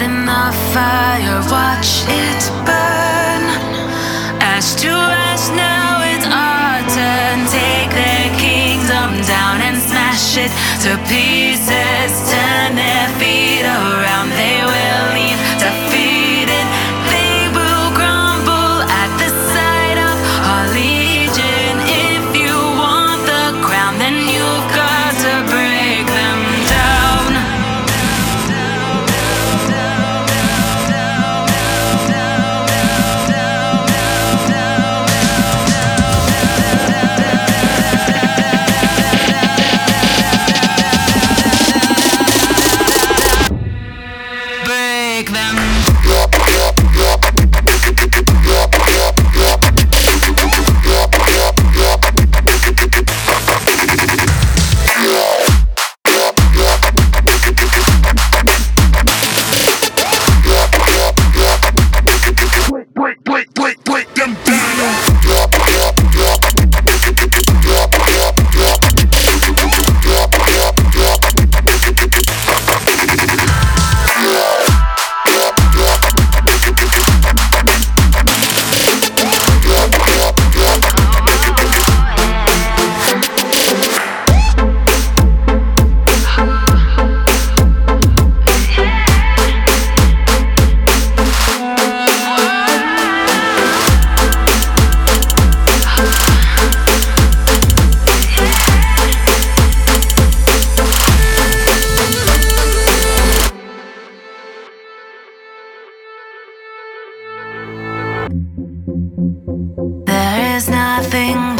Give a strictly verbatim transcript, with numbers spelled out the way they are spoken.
in the fire, watch it burn. Ash to ash, now it's our turn. Take their kingdom down and smash it to pieces. Turn their feet around, they will leave defeated. They will crumble at the sight of our legion. If you want the crown, then you've got to break them down. Break them. Break, break, break, break them down. There is nothing